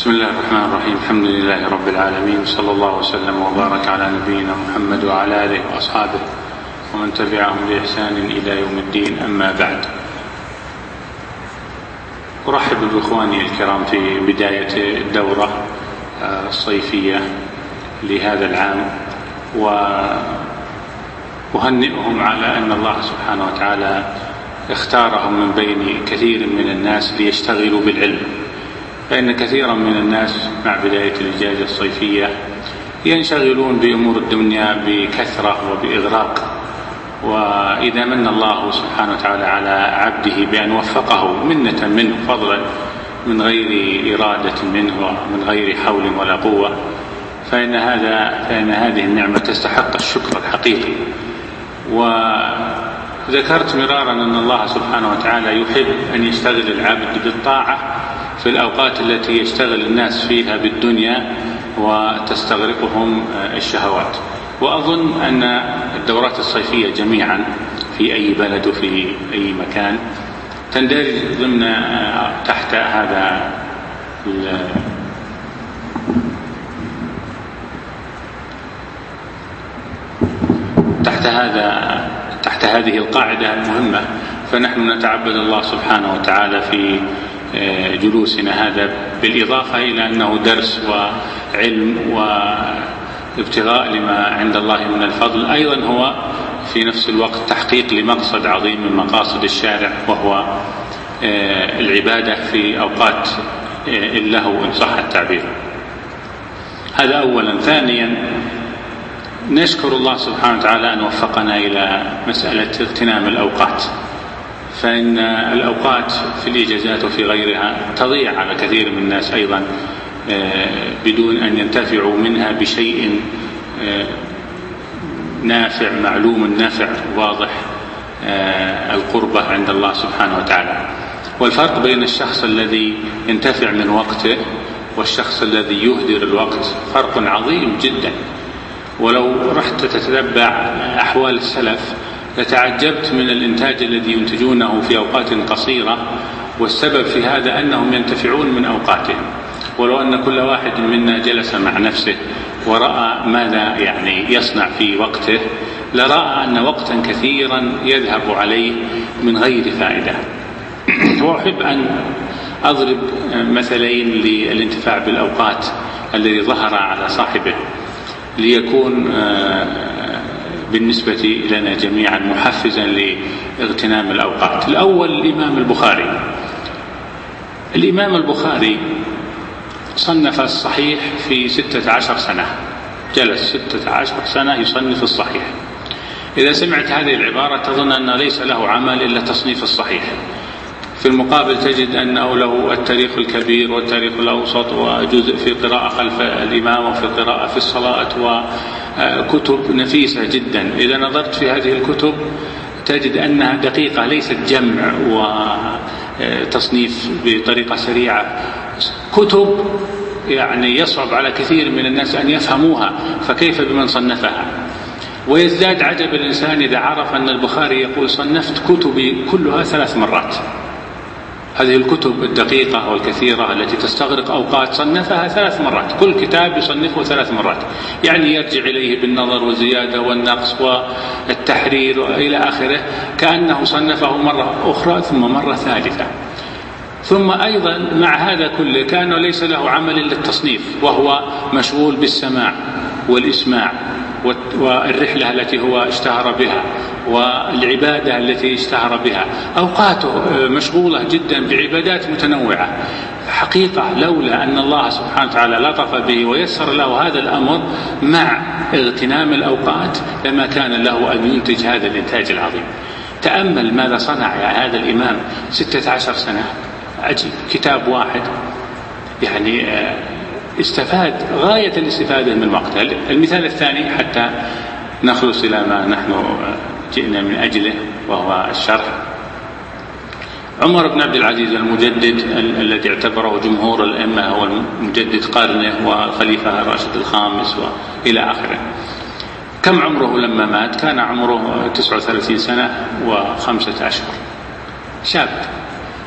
بسم الله الرحمن الرحيم. الحمد لله رب العالمين، صلى الله وسلم وبارك على نبينا محمد وعلى آله وأصحابه ومن تبعهم بإحسان إلى يوم الدين. أما بعد، أرحب بإخواني الكرام في بداية الدورة الصيفية لهذا العام، وأهنئهم على أن الله سبحانه وتعالى اختارهم من بين كثير من الناس ليشتغلوا بالعلم، فإن كثيرا من الناس مع بداية الإجازة الصيفية ينشغلون بأمور الدنيا بكثرة وبإغراق، وإذا من الله سبحانه وتعالى على عبده بأن وفقه منة منه فضلا من غير إرادة منه ومن غير حول ولا قوة، فإن هذه النعمة تستحق الشكر الحقيقي. وذكرت مرارا أن الله سبحانه وتعالى يحب أن يشتغل العبد بالطاعة في الأوقات التي يشتغل الناس فيها بالدنيا وتستغرقهم الشهوات. وأظن أن الدورات الصيفية جميعا في أي بلد وفي أي مكان تندرج ضمن تحت هذه القاعدة المهمة. فنحن نتعبد الله سبحانه وتعالى في جلوسنا هذا، بالإضافة إلى أنه درس وعلم وابتغاء لما عند الله من الفضل، أيضا هو في نفس الوقت تحقيق لمقصد عظيم من مقاصد الشارع، وهو العبادة في أوقات اللهو إن صح التعبير. هذا أولا. ثانيا، نشكر الله سبحانه وتعالى أن وفقنا إلى مسألة اغتنام الأوقات، فإن الأوقات في الإجازات وفي غيرها تضيع على كثير من الناس أيضا بدون أن ينتفعوا منها بشيء نافع معلوم النفع واضح القربة عند الله سبحانه وتعالى. والفرق بين الشخص الذي ينتفع من وقته والشخص الذي يهدر الوقت فرق عظيم جدا. ولو رحت تتتبع أحوال السلف لتعجبت من الإنتاج الذي ينتجونه في أوقات قصيرة، والسبب في هذا أنهم ينتفعون من أوقاتهم. ولو أن كل واحد منا جلس مع نفسه ورأى ماذا يصنع في وقته لرأى أن وقتا كثيرا يذهب عليه من غير فائدة. وأحب أن أضرب مثلين للانتفاع بالأوقات الذي ظهر على صاحبه ليكون بالنسبة لنا جميعا محفزا لاغتنام الأوقات. الأول الإمام البخاري صنف الصحيح في 16 سنة، جلس 16 سنة يصنف الصحيح. إذا سمعت هذه العبارة تظن أن ليس له عمل إلا تصنيف الصحيح. في المقابل تجد أنه له التاريخ الكبير والتاريخ الأوسط وجزء في قراءة خلف الإمام وفي قراءة في الصلاة وكتب نفيسة جدا. إذا نظرت في هذه الكتب تجد أنها دقيقة، ليست جمع وتصنيف بطريقة سريعة، كتب يصعب على كثير من الناس أن يفهموها، فكيف بمن صنفها؟ ويزداد عجب الإنسان إذا عرف أن البخاري يقول صنفت كتبي كلها 3 مرات. هذه الكتب الدقيقة والكثيرة التي تستغرق أوقات صنفها 3 مرات، كل كتاب يصنفه 3 مرات، يرجع إليه بالنظر والزيادة والنقص والتحرير وإلى آخره، كأنه صنفه مرة أخرى ثم مرة ثالثة. ثم أيضا مع هذا كله كان ليس له عمل إلا التصنيف، وهو مشغول بالسماع والإسماع والرحلة التي هو اشتهر بها والعبادة التي اشتهر بها. أوقاته مشغولة جدا بعبادات متنوعة. حقيقة لولا أن الله سبحانه وتعالى لطف به ويسر له هذا الأمر مع اغتنام الأوقات لما كان له أن ينتج هذا الإنتاج العظيم. تأمل ماذا صنع هذا الإمام 16 سنة، عجيب. كتاب واحد استفاد غاية الاستفادة من وقته. المثال الثاني حتى نخلص إلى ما نحن جئنا من أجله وهو الشرح. عمر بن عبد العزيز المجدد الذي اعتبره جمهور الأئمة هو مجدد قرنه وخليفة الراشد الخامس وإلى آخره. كم عمره لما مات؟ كان عمره 39 سنة و5 أشهر، شاب.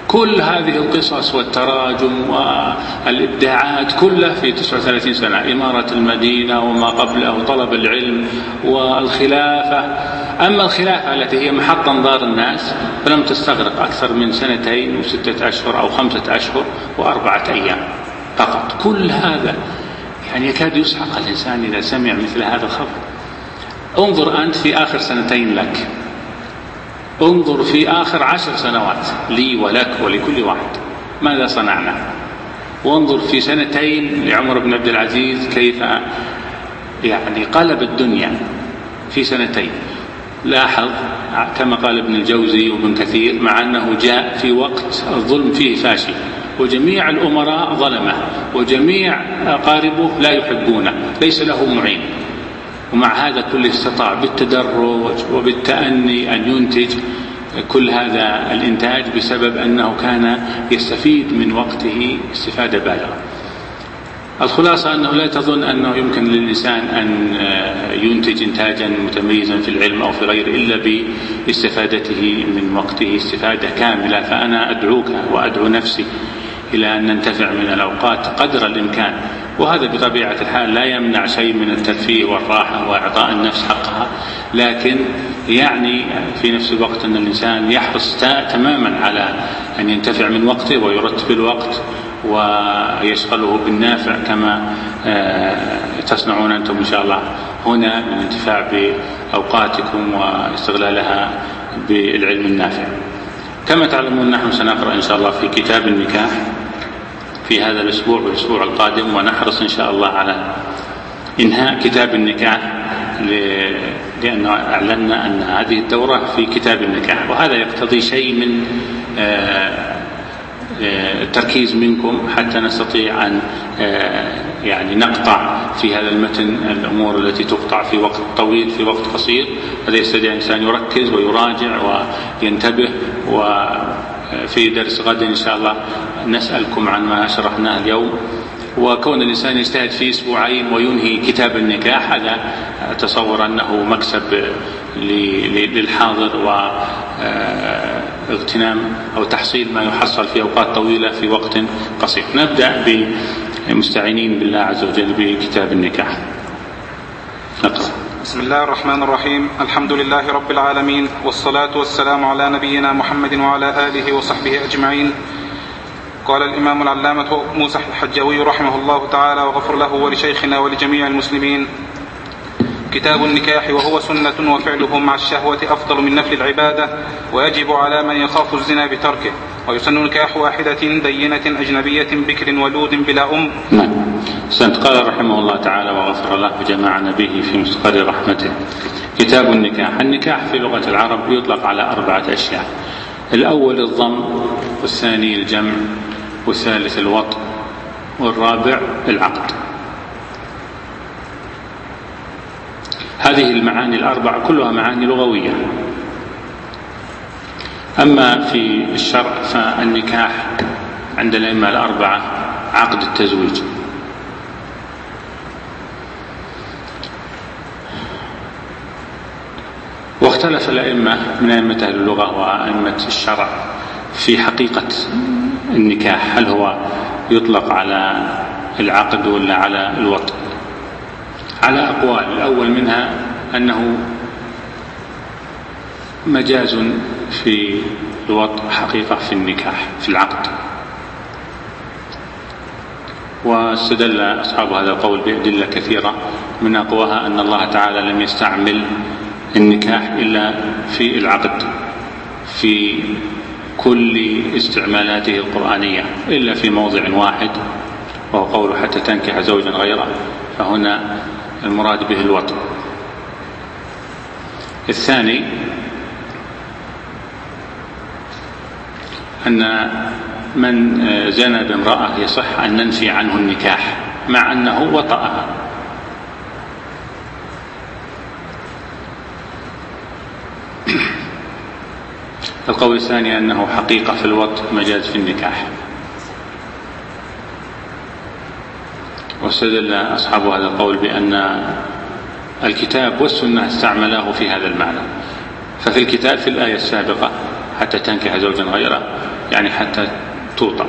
كل هذه القصص والتراجم والإبداعات كلها في 39 سنة، إمارة المدينة وما قبله وطلب العلم والخلافة. أما الخلافة التي هي محط أنظار الناس فلم تستغرق أكثر من 2 و6 أشهر أو 5 أشهر و4 أيام فقط. كل هذا يعني يكاد يسحق الإنسان إذا سمع مثل هذا الخبر. انظر أنت في آخر 2 لك، انظر في آخر 10 سنوات لي ولك ولكل واحد ماذا صنعنا، وانظر في 2 لعمر بن عبد العزيز كيف يعني قلب الدنيا في 2. لاحظ كما قال ابن الجوزي وابن كثير، مع أنه جاء في وقت الظلم فيه فاشي وجميع الأمراء ظلمه وجميع أقاربه لا يحبونه، ليس له معين، ومع هذا كله استطاع بالتدرج وبالتأني أن ينتج كل هذا الإنتاج بسبب أنه كان يستفيد من وقته استفادة بالغة. الخلاصة أنه لا تظن أنه يمكن للإنسان أن ينتج إنتاجا متميزا في العلم أو في غيره إلا باستفادته من وقته استفادة كاملة. فأنا أدعوك وأدعو نفسي إلى أن ننتفع من الأوقات قدر الإمكان، وهذا بطبيعة الحال لا يمنع شيء من الترفيه والراحة وإعطاء النفس حقها، لكن يعني في نفس الوقت أن الإنسان يحرص تماما على أن ينتفع من وقته ويرتب الوقت ويشغله بالنافع كما تصنعون أنتم إن شاء الله هنا من الانتفاع بأوقاتكم واستغلالها بالعلم النافع. كما تعلمون نحن سنقرأ إن شاء الله في كتاب النكاح في هذا الأسبوع والأسبوع القادم، ونحرص إن شاء الله على إنهاء كتاب النكاح لأنه أعلنا أن هذه الدورة في كتاب النكاح، وهذا يقتضي شيء من التركيز منكم حتى نستطيع أن يعني نقطع في هذا المتن الأمور التي تقطع في وقت طويل في وقت قصير. هذا يستطيع الإنسان يركز ويراجع وينتبه. وفي درس غد إن شاء الله نسألكم عن ما شرحناه اليوم، وكون الإنسان يجتهد في 2 أسبوع وينهي كتاب النكاح هذا أتصور أنه مكسب للحاضر واغتنام أو تحصيل ما يحصل في أوقات طويلة في وقت قصير. نبدأ بمستعينين بالله عز وجل بكتاب النكاح. نقرأ. بسم الله الرحمن الرحيم. الحمد لله رب العالمين، والصلاة والسلام على نبينا محمد وعلى آله وصحبه أجمعين. قال الإمام العلامة موسى الحجاوي رحمه الله تعالى وغفر له ولشيخنا ولجميع المسلمين: كتاب النكاح، وهو سنة وفعله مع الشهوة أفضل من نفل العبادة، ويجب على من يخاف الزنا بتركه، ويسن نكاح واحدة دينة أجنبية بكر ولود بلا أم. قال رحمه الله تعالى وغفر الله وجمعنا به في مستقر رحمته. كتاب النكاح. النكاح في لغة العرب يطلق على 4 أشياء: الأول الضم، والثاني الجمع، والثالث الوطء، والرابع العقد. هذه المعاني ال4 كلها معاني لغوية. أما في الشرع فالنكاح عند الأئمة ال4 عقد التزويج. واختلف الأئمة من أئمة أهل اللغة وأئمة الشرع في حقيقة النكاح، هل هو يطلق على العقد ولا على الوطء؟ على أقوال. الأول منها أنه مجاز في الوطء، حقيقة في النكاح في العقد. واستدل أصحاب هذا القول بأدلة كثيرة، من أقواها أن الله تعالى لم يستعمل النكاح إلا في العقد في كل استعمالاته القرآنية إلا في موضع واحد، وهو قوله حتى تنكح زوجا غيره، فهنا المراد به الوطء. الثاني أن من زنى بامرأة يصح أن ننفي عنه النكاح مع أنه وطأها. القول الثاني أنه حقيقة في الوطء مجاز في النكاح. واستدل أصحاب هذا القول بأن الكتاب والسنة استعملاه في هذا المعنى. ففي الكتاب في الآية السابقة حتى تنكح زوجا غيره يعني حتى توطأ.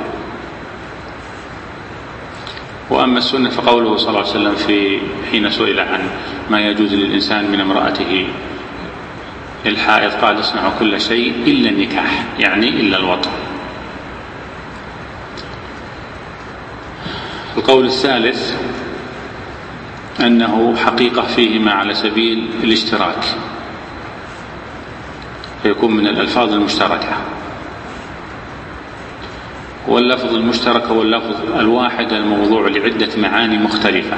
وأما السنة فقوله صلى الله عليه وسلم في حين سئل عن ما يجوز للإنسان من امرأته الحائض قال: اصنعوا كل شيء إلا النكاح، يعني إلا الوطء. القول الثالث أنه حقيقة فيهما على سبيل الاشتراك، فيكون من الألفاظ المشتركة، واللفظ المشترك هو اللفظ الواحد الموضوع لعدة معاني مختلفة،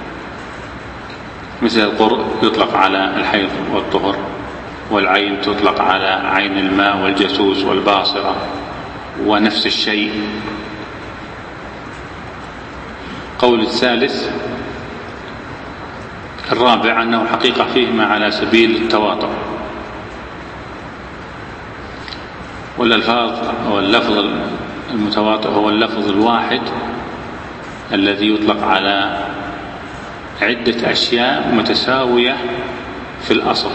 مثل القرء يطلق على الحيض والطهر، والعين تطلق على عين الماء والجاسوس والباصرة، ونفس الشيء. قول الثالث الرابع أنه حقيقة فيهما على سبيل التواطؤ، واللفظ المتواطئ هو اللفظ الواحد الذي يطلق على عدة أشياء متساوية في الأصل،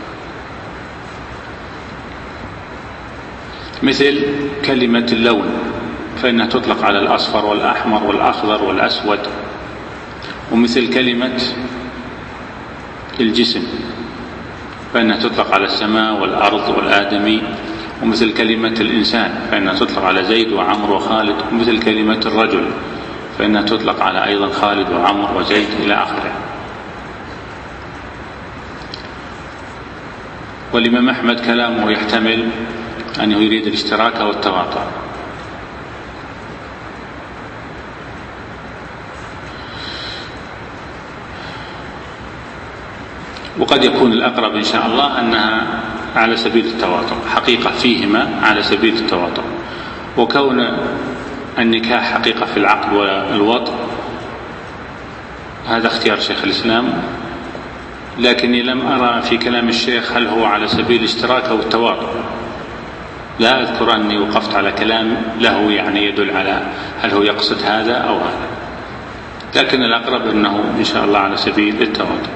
مثل كلمة اللون فإنها تطلق على الأصفر والأحمر والأخضر والأسود، ومثل كلمة الجسم فإنها تطلق على السماء والأرض والآدمي، ومثل كلمة الإنسان فإنها تطلق على زيد وعمر وخالد، ومثل كلمة الرجل فإنها تطلق على أيضا خالد وعمر وزيد إلى آخره. والإمام أحمد كلامه يحتمل أنه يريد الاشتراك والتواطؤ. وقد يكون الأقرب إن شاء الله أنها على سبيل التواطؤ، حقيقة فيهما على سبيل التواطؤ. وكون النكاح حقيقة في العقد والوطء هذا اختيار شيخ الإسلام، لكني لم أرى في كلام الشيخ هل هو على سبيل الاشتراك أو التواطؤ. لا أذكر أني وقفت على كلام له يعني يدل على هل هو يقصد هذا أو هذا، لكن الأقرب أنه إن شاء الله على سبيل التواطؤ.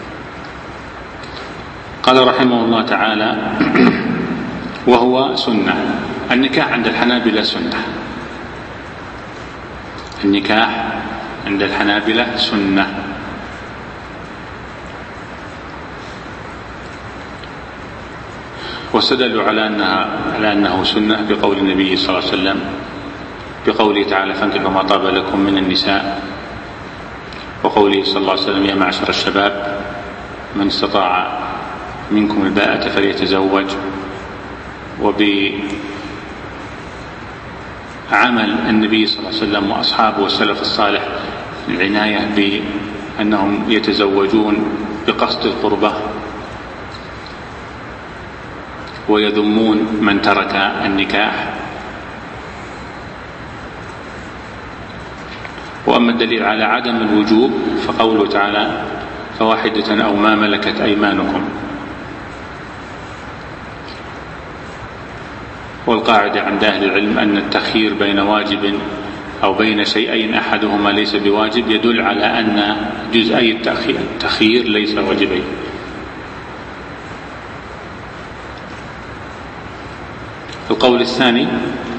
قال رحمه الله تعالى: وهو سنة. النكاح عند الحنابلة سنة، النكاح عند الحنابلة سنة. واستدلوا على أنه سنة بقول النبي صلى الله عليه وسلم، بقوله تعالى: فانكحوا ما طاب لكم من النساء، وقوله صلى الله عليه وسلم: يا معشر الشباب من استطاع منكم الباءة فليتزوج. وبعمل النبي صلى الله عليه وسلم وأصحابه والسلف الصالح العناية بأنهم يتزوجون بقصد القربة، ويذمون من ترك النكاح. وأما الدليل على عدم الوجوب فقوله تعالى: فواحدة أو ما ملكت أيمانكم. والقاعدة عند أهل العلم أن التخيير بين واجب أو بين شيئين أحدهما ليس بواجب يدل على أن جزئي التخيير ليس واجبين. القول الثاني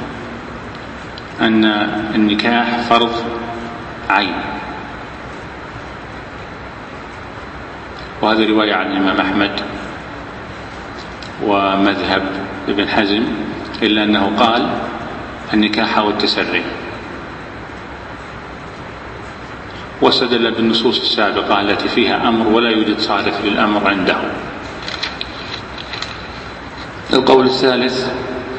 أن النكاح فرض عين، وهذا رواية عن الإمام أحمد ومذهب ابن حزم، إلا أنه قال النكاح والتسري، واستدل بالنصوص السابقة التي فيها أمر ولا يوجد صارف للأمر عنده. القول الثالث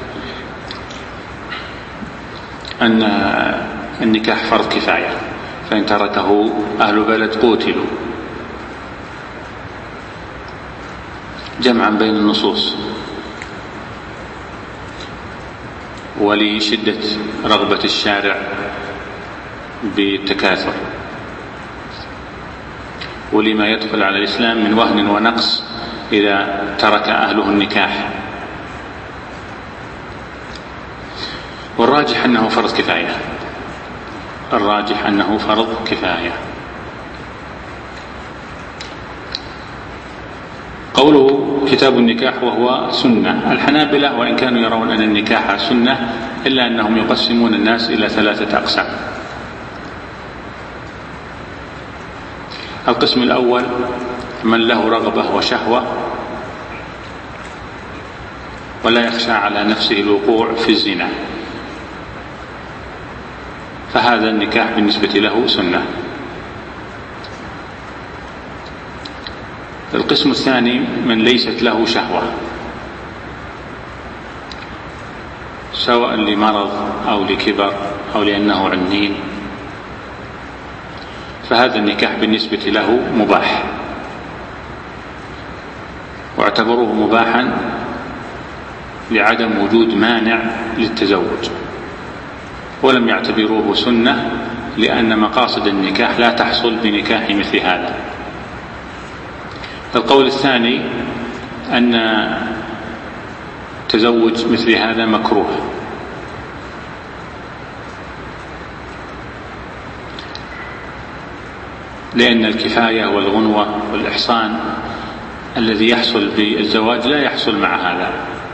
أن النكاح فرض كفاية، فإن تركه أهل بلد قوتلوا، جمعا بين النصوص ولشدة رغبة الشارع بالتكاثر، ولما يدخل على الإسلام من وهن ونقص إذا ترك أهله النكاح. والراجح أنه فرض كفاية، الراجح أنه فرض كفاية. قوله كتاب النكاح وهو سنة. الحنابلة وإن كانوا يرون أن النكاح سنة إلا أنهم يقسمون الناس إلى 3 أقسام. القسم الأول من له رغبة وشهوة ولا يخشى على نفسه الوقوع في الزنا، فهذا النكاح بالنسبة له سنة. القسم الثاني من ليست له شهوة، سواء لمرض أو لكبر أو لأنه عنين، فهذا النكاح بالنسبة له مباح، واعتبروه مباحا لعدم وجود مانع للتزوج، ولم يعتبروه سنة لأن مقاصد النكاح لا تحصل بنكاح مثل هذا. القول الثاني أن تزوج مثل هذا مكروه، لأن الكفاية والغنوة والإحصان الذي يحصل بالزواج لا يحصل مع هذا.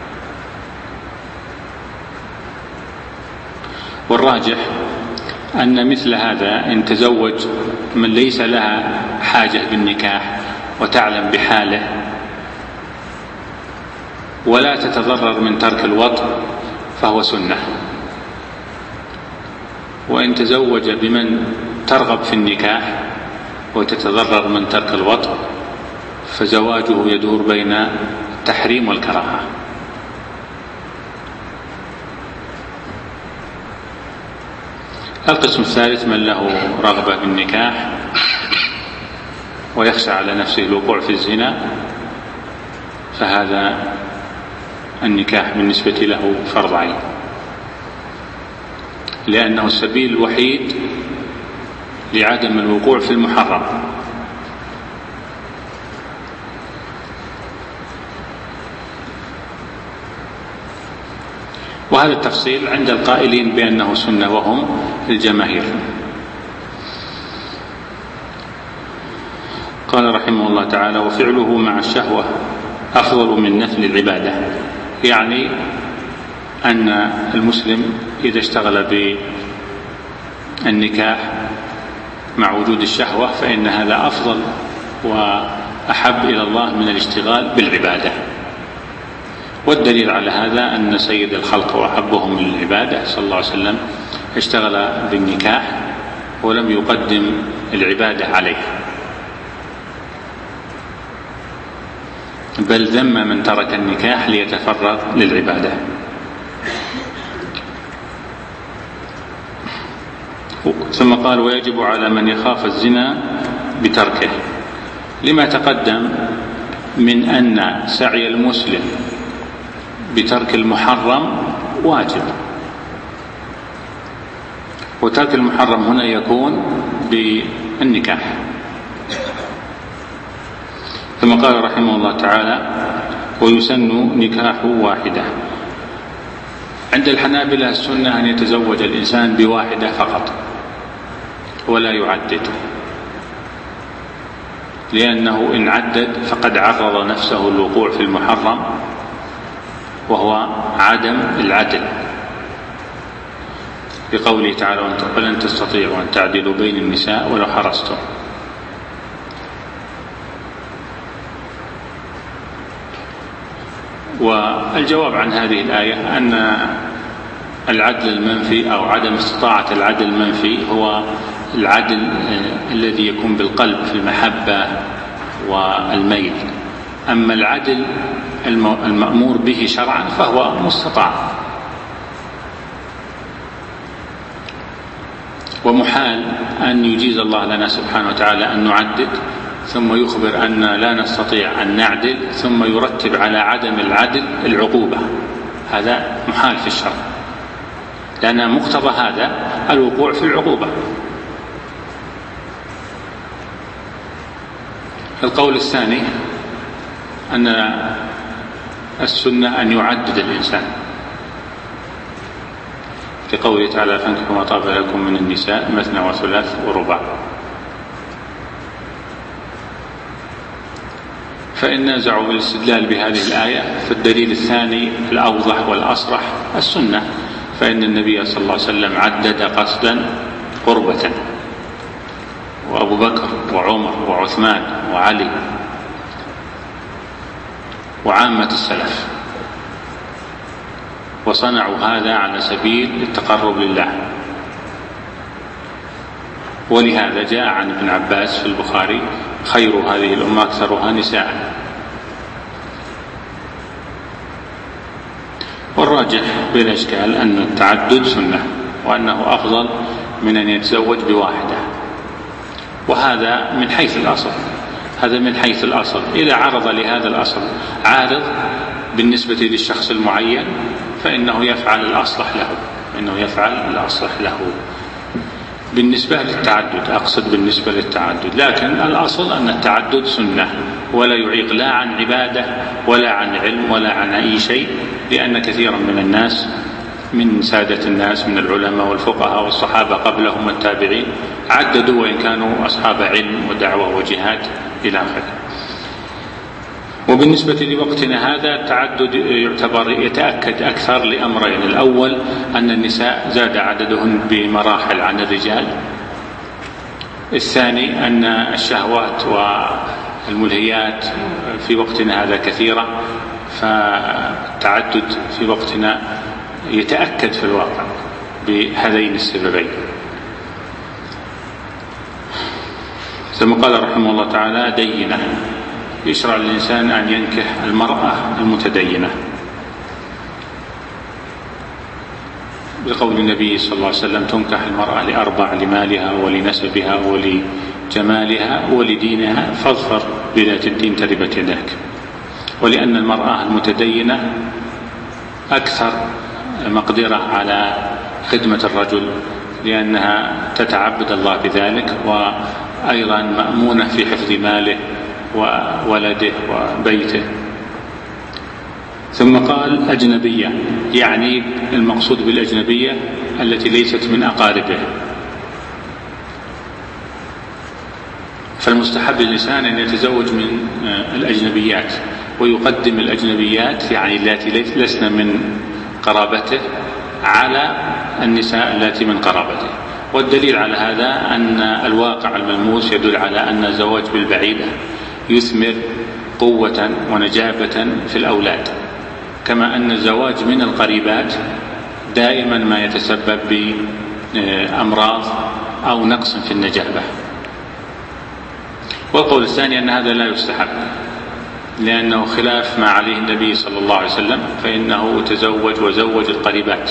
والراجح أن مثل هذا إن تزوج من ليس لها حاجة بالنكاح وتعلم بحاله ولا تتضرر من ترك الوطء فهو سنة، وإن تزوج بمن ترغب في النكاح وتتضرر من ترك الوطء فزواجه يدور بين التحريم والكراهة. القسم الثالث من له رغبة بالنكاح ويخشى على نفسه الوقوع في الزنا، فهذا النكاح بالنسبة له فرض عين، لأنه السبيل الوحيد لعدم الوقوع في المحرم. وهذا التفصيل عند القائلين بأنه سنة وهم الجماهير. قال رحمه الله تعالى: وفعله مع الشهوة أفضل من نفل العبادة، يعني أن المسلم إذا اشتغل بالنكاح مع وجود الشهوة فإن هذا أفضل وأحب إلى الله من الاشتغال بالعبادة. والدليل على هذا أن سيد الخلق وأحبهم للعبادة صلى الله عليه وسلم اشتغل بالنكاح ولم يقدم العبادة عليه، بل ذم من ترك النكاح ليتفرغ للعبادة. ثم قال: ويجب على من يخاف الزنا بتركه، لما تقدم من أن سعي المسلم بترك المحرم واجب، وترك المحرم هنا يكون بالنكاح. ثم قال رحمه الله تعالى: ويسن نكاح واحدة. عند الحنابلة السنة أن يتزوج الإنسان بواحدة فقط ولا يعدد، لأنه إن عدد فقد عرض نفسه الوقوع في المحرم، وهو عدم العدل، لقوله تعالى: ولن تستطيعوا أن تعدلوا بين النساء ولو حرصتم. والجواب عن هذه الآية أن العدل المنفي أو عدم استطاعة العدل المنفي هو العدل الذي يكون بالقلب في المحبة والميل، أما العدل المأمور به شرعا فهو مستطاع. ومحال أن يجيز الله لنا سبحانه وتعالى أن نعدد ثم يخبر أن لا نستطيع أن نعدل ثم يرتب على عدم العدل العقوبة، هذا محال في الشرع، لأن مقتضى هذا الوقوع في العقوبة. القول الثاني أن السنة أن يعدد الإنسان، في قوله تعالى: فانكحوا ما طاب لكم من النساء مثنى وثلاث ورباع. فإن نازعوا بالاستدلال بهذه الآية فالدليل الثاني الأوضح والأصرح السنة، فإن النبي صلى الله عليه وسلم عدد قصدا قربة، وأبو بكر وعمر وعثمان وعلي وعامة السلف، وصنعوا هذا على سبيل التقرب لله. ولهذا جاء عن ابن عباس في البخاري: خير هذه الأمة أكثرها نساء. والراجح بلا إشكال أن التعدد سنة، وأنه أفضل من أن يتزوج بواحدة، وهذا من حيث الأصل. هذا من حيث الأصل. إذا عرض لهذا الأصل عارض بالنسبة للشخص المعين فإنه يفعل الأصلح له. بالنسبة للتعدد، أقصد بالنسبة للتعدد، لكن الأصل أن التعدد سنة، ولا يعيق لا عن عبادة ولا عن علم ولا عن أي شيء، لأن كثيرا من الناس من سادة الناس من العلماء والفقهاء والصحابة قبلهم والتابعين عددوا وإن كانوا أصحاب علم ودعوة وجهاد إلى آخره. وبالنسبة لوقتنا هذا التعدد يعتبر يتأكد أكثر لأمرين: الأول أن النساء زاد عددهن بمراحل عن الرجال، الثاني أن الشهوات والملهيات في وقتنا هذا كثيرة، فالتعدد في وقتنا يتأكد في الواقع بهذين السببين. ثم قال رحمه الله تعالى: دينة، يشرع للإنسان أن ينكح المرأة المتدينة، بقول النبي صلى الله عليه وسلم: تنكح المرأة لأربع: لمالها ولنسبها ولجمالها ولدينها فاظفر بذات الدين تربت يداك. ولأن المرأة المتدينة أكثر مقدرة على خدمة الرجل، لأنها تتعبد الله بذلك، وأيضا مأمونة في حفظ ماله وولده وبيته. ثم قال: أجنبية، يعني المقصود بالأجنبية التي ليست من أقاربه. فالمستحب للإنسان أن يتزوج من الأجنبيات، ويقدم الأجنبيات يعني التي لسن من قرابته على النساء التي من قرابته. والدليل على هذا أن الواقع الملموس يدل على أن الزواج بالبعيدة يثمر قوة ونجابة في الأولاد، كما أن الزواج من القريبات دائما ما يتسبب بأمراض أو نقص في النجابة. والقول الثاني أن هذا لا يستحب، لأنه خلاف ما عليه النبي صلى الله عليه وسلم، فإنه تزوج وزوج القريبات،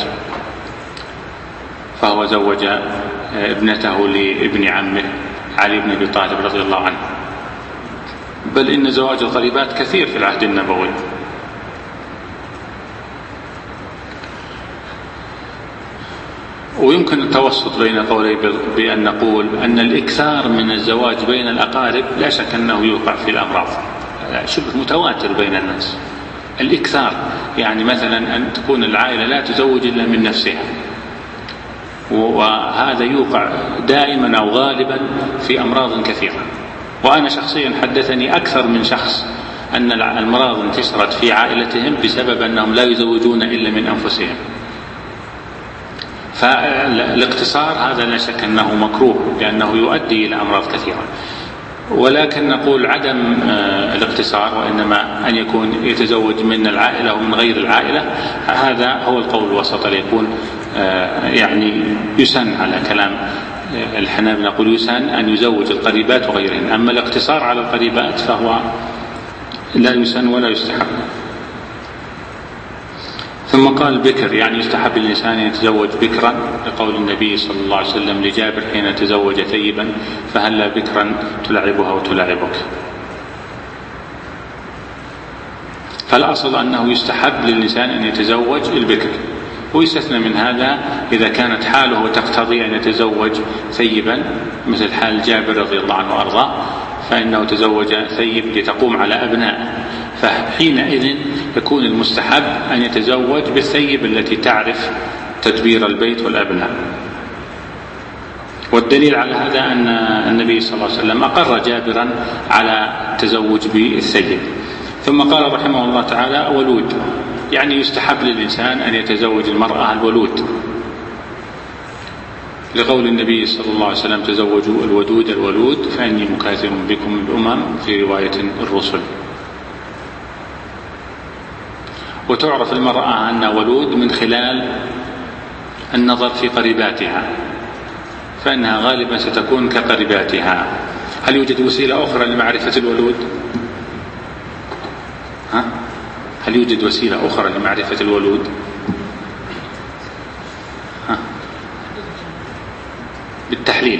فهو زوج ابنته لابن عمه علي بن أبي طالب رضي الله عنه، بل إن زواج القريبات كثير في العهد النبوي. ويمكن التوسط بين قولي بأن نقول أن الإكثار من الزواج بين الأقارب لا شك أنه يوقع في الأمراض، شبه متواتر بين الناس. الإكثار يعني مثلا أن تكون العائلة لا تزوج إلا من نفسها، وهذا يوقع دائما أو غالبا في أمراض كثيرة. وأنا شخصيا حدثني أكثر من شخص أن المراض انتشرت في عائلتهم بسبب أنهم لا يزوجون إلا من أنفسهم. فالاقتصار هذا لا شك أنه مكروه، لأنه يؤدي إلى أمراض كثيرة. ولكن نقول عدم الاقتصار، وإنما أن يكون يتزوج من العائلة ومن غير العائلة، هذا هو القول الوسط، ليكون يعني يسن على كلام الحنابلة، نقول يسن أن يزوج القريبات وغيرهن. أما الاقتصار على القريبات فهو لا يسن ولا يستحب. ثم قال: بكر، يعني يستحب الإنسان أن يتزوج بكرا، لقول النبي صلى الله عليه وسلم لجابر حين تزوج ثيبا: فهلا بكرا تلعبها وتلعبك. فالأصل أنه يستحب للإنسان أن يتزوج البكر، ويستثنى من هذا إذا كانت حاله تقتضي أن يتزوج ثيبا، مثل حال جابر رضي الله عنه وأرضاه، فإنه تزوج ثيب لتقوم على أبنائه، فحينئذ يكون المستحب أن يتزوج بالثيب التي تعرف تدبير البيت والأبناء. والدليل على هذا أن النبي صلى الله عليه وسلم أقر جابرا على التزوج بالثيب. ثم قال رحمه الله تعالى: ولود، يعني يستحب للإنسان أن يتزوج المرأة الولود، لقول النبي صلى الله عليه وسلم تزوجوا الودود الولود فإني مكاثر بكم الأمم، في رواية الرسل. وتعرف المرأة أنها ولود من خلال النظر في قريباتها، فإنها غالبا ستكون كقريباتها. هل يوجد وسيلة أخرى لمعرفة الولود؟ هل يوجد وسيلة أخرى لمعرفة الولود؟ بالتحليل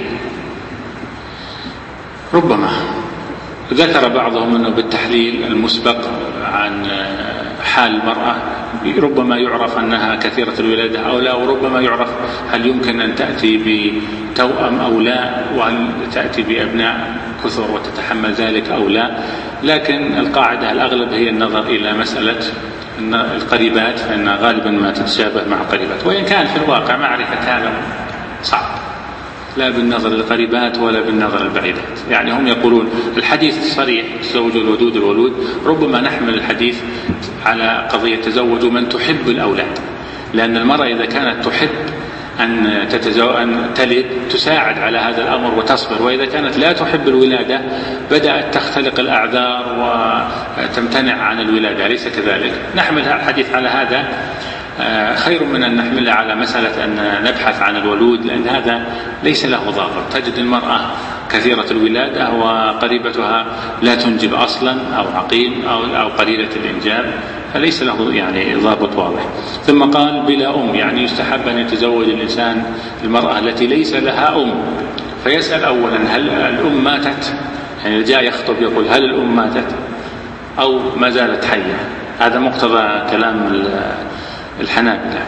ربما. ذكر بعضهم أنه بالتحليل المسبق عن حال المرأة ربما يعرف أنها كثيرة الولادة أو لا، وربما يعرف هل يمكن أن تأتي بتوأم أو لا، وهل تأتي بأبناء كثر وتتحمل ذلك أو لا. لكن القاعدة الأغلب هي النظر إلى مسألة القريبات، فإنها غالبا ما تتشابه مع القريبات، وإن كان في الواقع معرفة هذا صعب، لا بالنظر للقريبات ولا بالنظر للبعيدات. يعني هم يقولون الحديث صريح تزوج الودود الولود، ربما نحمل الحديث على قضية تزوج من تحب الأولاد، لأن المرأة إذا كانت تحب أن تلد تساعد على هذا الأمر وتصبر، وإذا كانت لا تحب الولادة بدأت تختلق الأعذار وتمتنع عن الولادة، أليس كذلك؟ نحمل الحديث على هذا خير من أن نحملها على مسألة أن نبحث عن الولود، لأن هذا ليس له ضابط. تجد المرأة كثيرة الولادة وقريبتها لا تنجب أصلا أو عقيم أو قليلة الإنجاب، فليس له يعني ضابط واضح. ثم قال بلا أم، يعني يستحب أن يتزوج الإنسان المرأة التي ليس لها أم، فيسأل أولا هل الأم ماتت؟ يعني جاء يخطب يقول هل الأم ماتت أو ما زالت حية؟ هذا مقتضى كلام الحنابلة.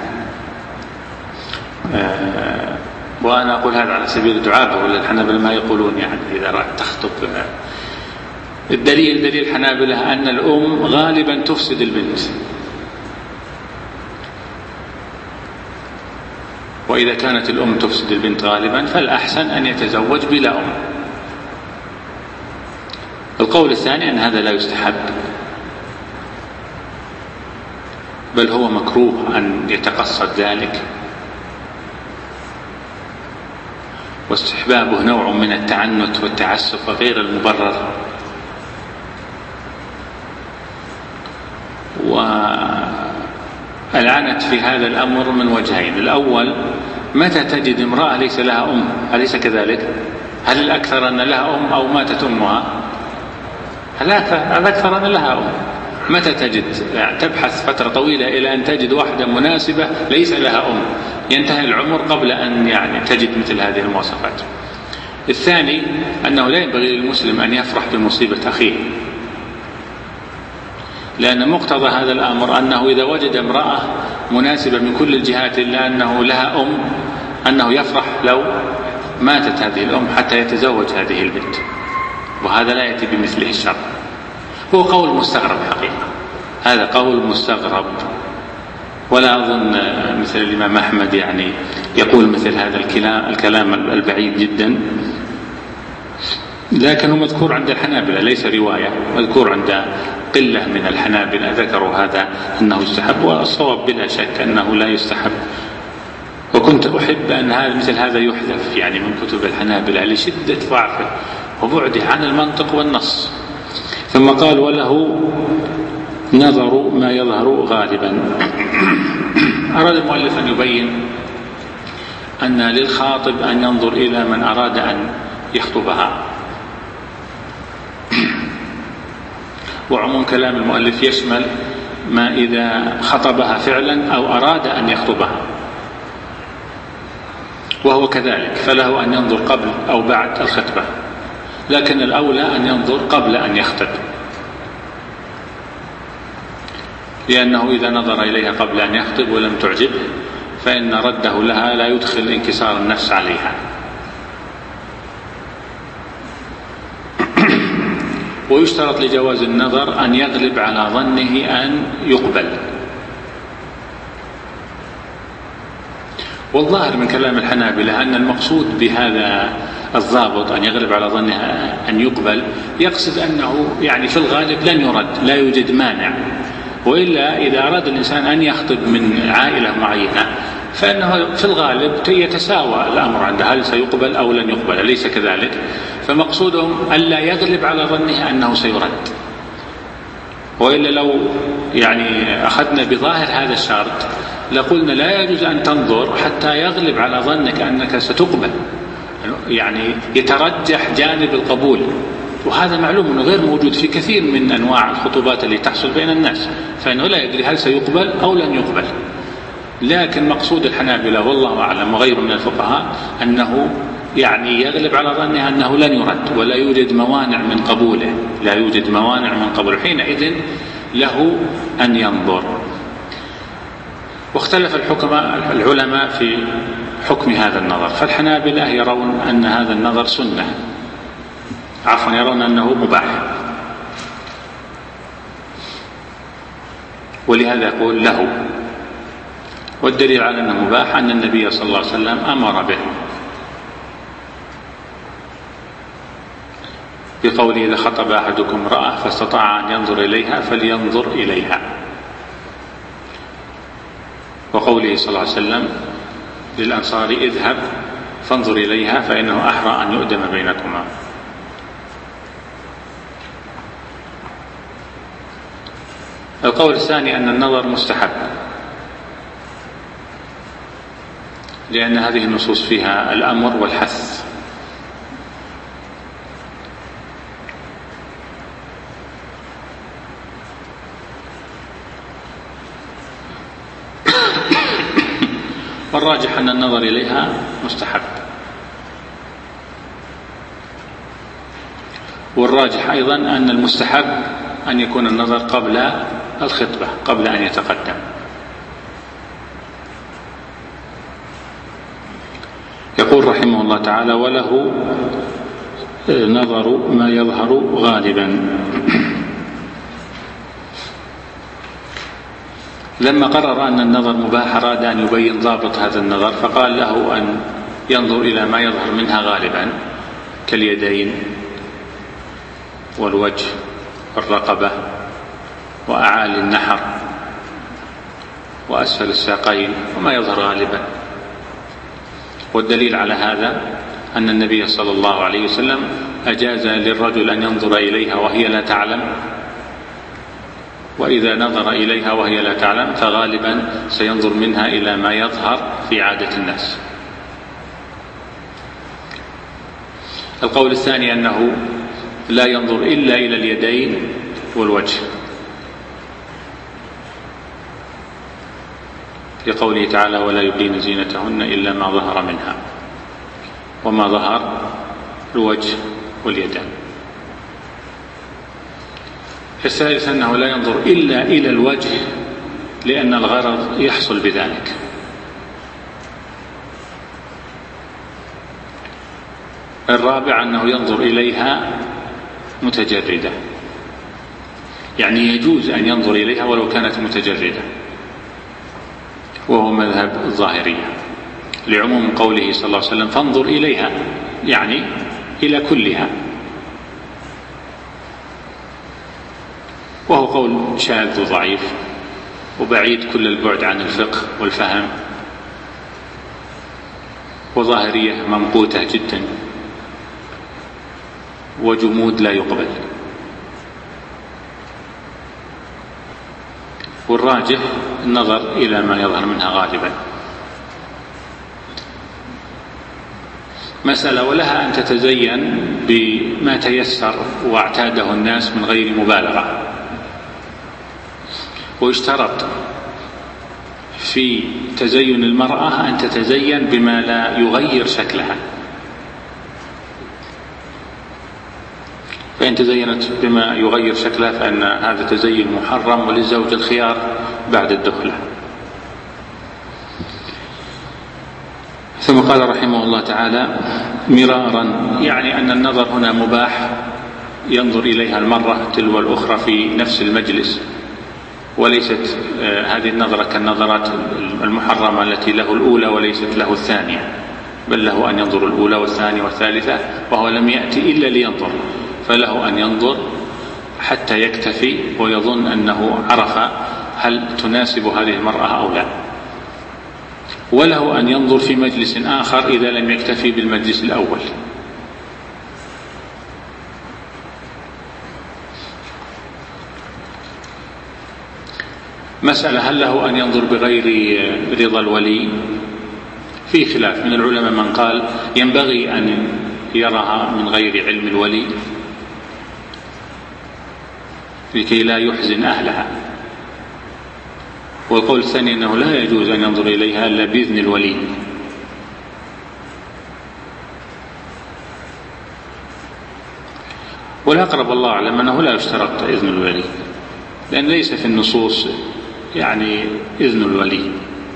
وأنا أقول هذا على سبيل الدعابة، ولا الحنابلة ما يقولون يعني إذا رأت تخطب. دليل الحنابلة أن الأم غالبا تفسد البنت، وإذا كانت الأم تفسد البنت غالبا فالأحسن أن يتزوج بلا أم. القول الثاني أن هذا لا يستحب، بل هو مكروه أن يتقصد ذلك، واستحبابه نوع من التعنت والتعسف غير المبرر. والعنت في هذا الأمر من وجهين: الأول متى تجد امرأة ليس لها أم، أليس كذلك؟ هل الأكثر أن لها أم أو ماتت أمها؟ الأكثر أن لها أم. متى تجد؟ يعني تبحث فترة طويلة إلى أن تجد واحدة مناسبة ليس لها أم، ينتهي العمر قبل أن يعني تجد مثل هذه المواصفات. الثاني أنه لا ينبغي للمسلم أن يفرح بمصيبة أخيه، لأن مقتضى هذا الأمر أنه إذا وجد امرأة مناسبة من كل الجهات إلا أنه لها أم، أنه يفرح لو ماتت هذه الأم حتى يتزوج هذه البنت، وهذا لا يأتي بمثله الشر. هو قول مستغرب حقيقة، هذا قول مستغرب، ولا أظن مثل الإمام أحمد يعني يقول مثل هذا الكلام البعيد جدا، لكنه مذكور عند الحنابلة ليس رواية، مذكور عند قلة من الحنابلة ذكروا هذا أنه يستحب، والصواب بلا شك أنه لا يستحب. وكنت أحب أن مثل هذا يحذف يعني من كتب الحنابلة لشدة ضعفه وبعده عن المنطق والنص. ثم قال وله نظر ما يظهر غالبا. أراد المؤلف أن يبين أن للخاطب أن ينظر إلى من أراد أن يخطبها، وعموم كلام المؤلف يشمل ما إذا خطبها فعلا أو أراد أن يخطبها، وهو كذلك، فله أن ينظر قبل أو بعد الخطبة، لكن الأولى أن ينظر قبل أن يخطب، لأنه إذا نظر إليها قبل أن يخطب ولم تعجبه فإن رده لها لا يدخل انكسار النفس عليها. ويشترط لجواز النظر أن يغلب على ظنه أن يقبل. والظاهر من كلام الحنابلة أن المقصود بهذا الضابط أن يغلب على ظنها أن يقبل يقصد أنه يعني في الغالب لن يرد، لا يوجد مانع، وإلا إذا أراد الإنسان أن يخطب من عائلة معينة فإنه في الغالب يتساوى الأمر عنده، هل سيقبل أو لن يقبل، أليس كذلك؟ فمقصودهم ألا يغلب على ظنه أنه سيرد. وإلا لو أخذنا بظاهر هذا الشرط لقلنا لا يجوز أن تنظر حتى يغلب على ظنك أنك ستقبل، يترجح جانب القبول، وهذا معلوم أنه غير موجود في كثير من أنواع الخطوبات اللي تحصل بين الناس، فإنه لا يدري هل سيقبل أو لن يقبل. لكن مقصود الحنابلة والله أعلم وغيره من الفقهاء أنه يغلب على ظنه أنه لن يرد ولا يوجد موانع من قبوله، لا يوجد موانع من قبوله، حينئذ له أن ينظر. واختلف العلماء في حكم هذا النظر، فالحنابلة يرون أن هذا النظر سنة، يرون أنه مباح، ولهذا يقول له. والدليل على أنه مباح أن النبي صلى الله عليه وسلم أمر به بقوله: إذا خطب أحدكم امرأة فاستطاع أن ينظر إليها فلينظر إليها، وقوله صلى الله عليه وسلم للأنصار: اذهب فانظر إليها فإنه أحرى أن يؤدم بينكما. القول الثاني أن النظر مستحب، لأن هذه النصوص فيها الأمر والحث. والراجح أن النظر إليها مستحب، والراجح أيضا أن المستحب أن يكون النظر قبل الخطبة، قبل أن يتقدم. يقول رحمه الله تعالى: وله نظر ما يظهر غالبا. لما قرر أن النظر مباح أراد أن يبين ضابط هذا النظر، فقال له أن ينظر إلى ما يظهر منها غالبا كاليدين والوجه والرقبة وأعالي النحر وأسفل الساقين وما يظهر غالبا. والدليل على هذا أن النبي صلى الله عليه وسلم أجاز للرجل أن ينظر إليها وهي لا تعلم، وإذا نظر إليها وهي لا تعلم فغالبا سينظر منها إلى ما يظهر في عادة الناس. القول الثاني أنه لا ينظر إلا إلى اليدين والوجه، لقوله تعالى: ولا يبدين زينتهن إلا ما ظهر منها، وما ظهر الوجه واليدين. الثالث أنه لا ينظر إلا إلى الوجه لأن الغرض يحصل بذلك. الرابع أنه ينظر إليها متجردة، يجوز أن ينظر إليها ولو كانت متجردة، وهو مذهب الظاهرية، لعموم قوله صلى الله عليه وسلم: فانظر إليها، إلى كلها، وهو قول شاذ وضعيف وبعيد كل البعد عن الفقه والفهم، وظاهرية ممقوتة جدا وجمود لا يقبل. والراجح النظر إلى ما يظهر منها غالبا. مسألة ولها أن تتزين بما تيسر واعتاده الناس من غير مبالغة، ويشترط في تزين المرأة أن تتزين بما لا يغير شكلها، فإن تزينت بما يغير شكلها فإن هذا تزين محرم، وللزوج الخيار بعد الدخلة. ثم قال رحمه الله تعالى مرارا، أن النظر هنا مباح، ينظر إليها المرة تلو الأخرى في نفس المجلس، وليست هذه النظرة كالنظرات المحرمة التي له الأولى وليست له الثانية، بل له أن ينظر الأولى والثانية والثالثة، وهو لم يأتي إلا لينظر، فله أن ينظر حتى يكتفي ويظن أنه عرف هل تناسب هذه المرأة أو لا، وله أن ينظر في مجلس آخر إذا لم يكتفي بالمجلس الأول. مسألة هل له أن ينظر بغير رضا الولي؟ في خلاف من العلماء، من قال ينبغي أن يراها من غير علم الولي لكي لا يحزن أهلها، والقول الثاني أنه لا يجوز أن ينظر إليها إلا بإذن الولي. والأقرب الله أعلم أنه لا يشترط إذن الولي، لأن ليس في النصوص يعني إذن الولي،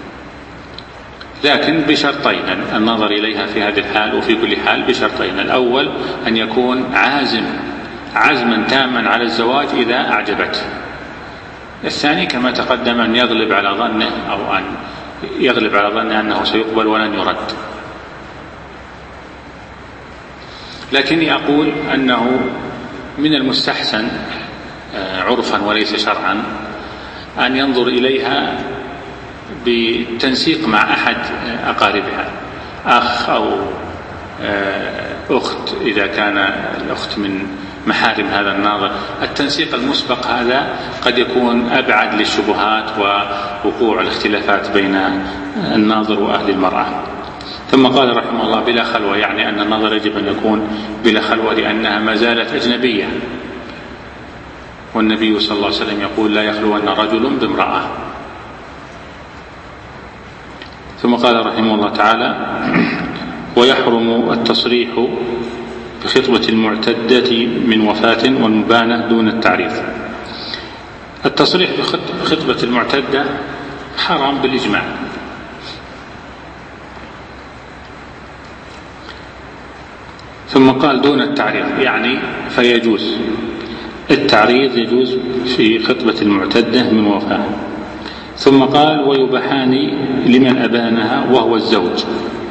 لكن بشرطين النظر إليها في هذه الحال وفي كل حال بشرطين: الأول أن يكون عزما تاما على الزواج إذا أعجبته، الثاني كما تقدم أن يغلب على ظنه أو أن يغلب على ظنه أنه سيقبل ولن يرد. لكني أقول أنه من المستحسن عرفا وليس شرعا أن ينظر إليها بالتنسيق مع أحد أقاربها، أخ أو أخت إذا كان الأخت من محارم هذا الناظر. التنسيق المسبق هذا قد يكون أبعد للشبهات ووقوع الاختلافات بين الناظر وأهل المرأة. ثم قال رحمه الله بلا خلوة، يعني أن النظر يجب أن يكون بلا خلوة لأنها ما زالت أجنبية، والنبي صلى الله عليه وسلم يقول لا يخلون رجل بامرأة. ثم قال رحمه الله تعالى ويحرم التصريح بخطبة المعتدة من وفاة والمبانة دون التعريض. التصريح بخطبة المعتدة حرام بالإجماع، ثم قال دون التعريض، يعني فيجوز التعريض، يجوز في خطبة المعتدة من وفاة. ثم قال ويباحان لمن أبانها وهو الزوج.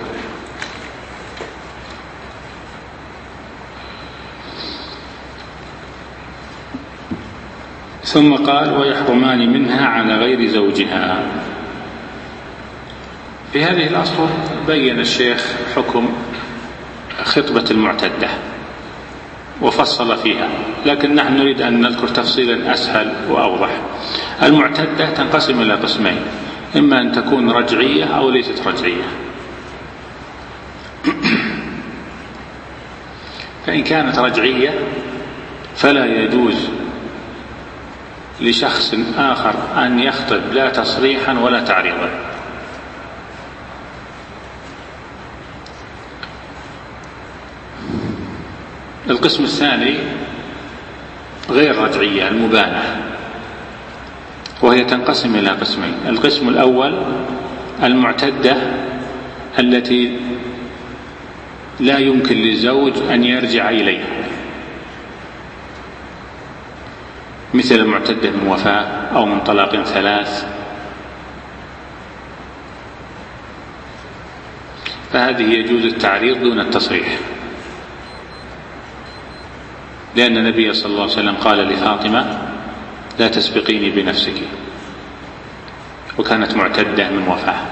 ثم قال ويحرمان منها على غير زوجها. في هذه الأسطر بين الشيخ حكم خطبة المعتدة وفصل فيها، لكن نحن نريد أن نذكر تفصيلا أسهل وأوضح. المعتدة تنقسم إلى قسمين: إما أن تكون رجعية أو ليست رجعية. فإن كانت رجعية فلا يجوز لشخص آخر أن يخطب لا تصريحا ولا تعريضا. القسم الثاني غير رجعية، المبانة، وهي تنقسم إلى قسمين: القسم الأول المعتدة التي لا يمكن للزوج أن يرجع إليها، مثل المعتدة من وفاة أو من طلاق 3، فهذه يجوز التعريض دون التصريح، لأن النبي صلى الله عليه وسلم قال لفاطمة لا تسبقيني بنفسك، وكانت معتدة من وفاة.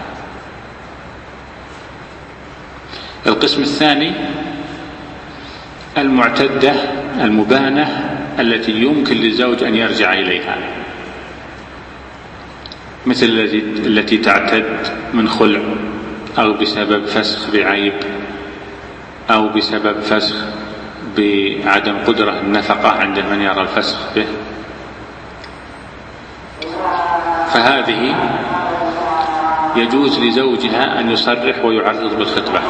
القسم الثاني المعتدة المبانة التي يمكن للزوج أن يرجع إليها، مثل التي تعتد من خلع أو بسبب فسخ بعيب أو بسبب فسخ بعدم قدرة النفقة عند من يرى الفسخ به، فهذه يجوز لزوجها أن يصرح ويعرض بالخطبة،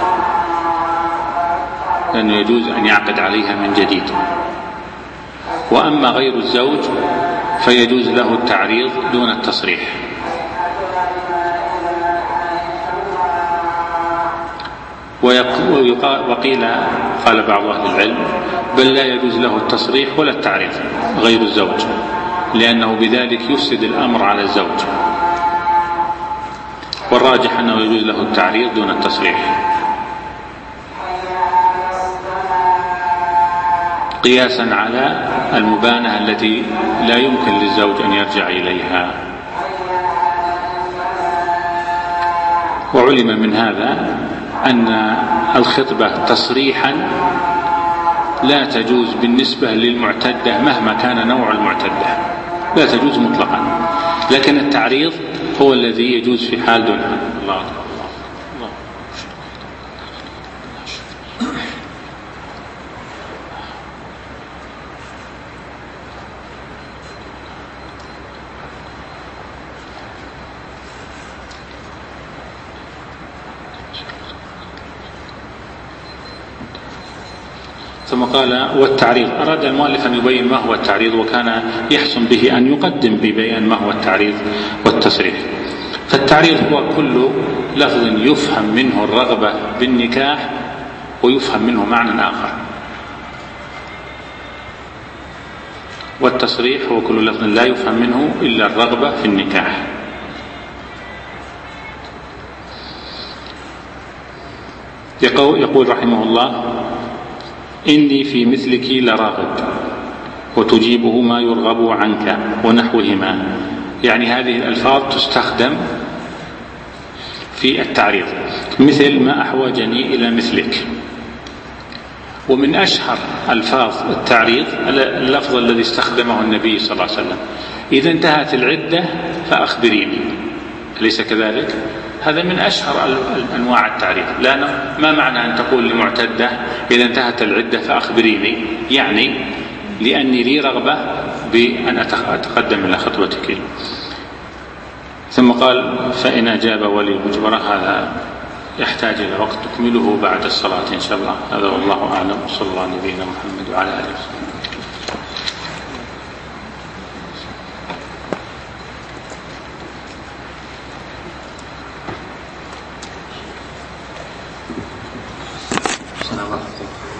لأنه يجوز أن يعقد عليها من جديد. وأما غير الزوج فيجوز له التعريض دون التصريح. وقيل قال بعض أهل العلم بل لا يجوز له التصريح ولا التعريض غير الزوج، لأنه بذلك يفسد الأمر على الزوج، والراجح أنه يجوز له التعريض دون التصريح، قياسا على المبانة التي لا يمكن للزوج أن يرجع إليها. وعلم من هذا أن الخطبة تصريحا لا تجوز بالنسبة للمعتدة مهما كان نوع المعتدة، لا تجوز مطلقا، لكن التعريض هو الذي يجوز في حال دون حال. الله أكبر. ثم قال والتعريض. أراد المؤلف أن يبين ما هو التعريض، وكان يحسن به أن يقدم ببيان ما هو التعريض والتصريح. فالتعريض هو كل لفظ يفهم منه الرغبة بالنكاح ويفهم منه معنى آخر، والتصريح هو كل لفظ لا يفهم منه إلا الرغبة في النكاح. يقول رحمه الله: إني في مثلك لراغب، وتجيبه ما يرغب عنك ونحوهما. يعني هذه الألفاظ تستخدم في التعريض، مثل ما أحوجني إلى مثلك. ومن أشهر ألفاظ التعريض اللفظ الذي استخدمه النبي صلى الله عليه وسلم: إذا انتهت العدة فأخبريني. أليس كذلك؟ هذا من أشهر أنواع التعريض. ما معنى أن تقول لمعتدة إذا انتهت العدة فأخبريني؟ يعني لأني لي رغبة بأن أتقدم إلى خطبتك. ثم قال: فإن أجاب ولي المجبرة. هذا يحتاج إلى وقت تكمله بعد الصلاة إن شاء الله. هذا والله أعلم، صلى الله على نبينا محمد وعلى آله وسلم. السلام عليكم.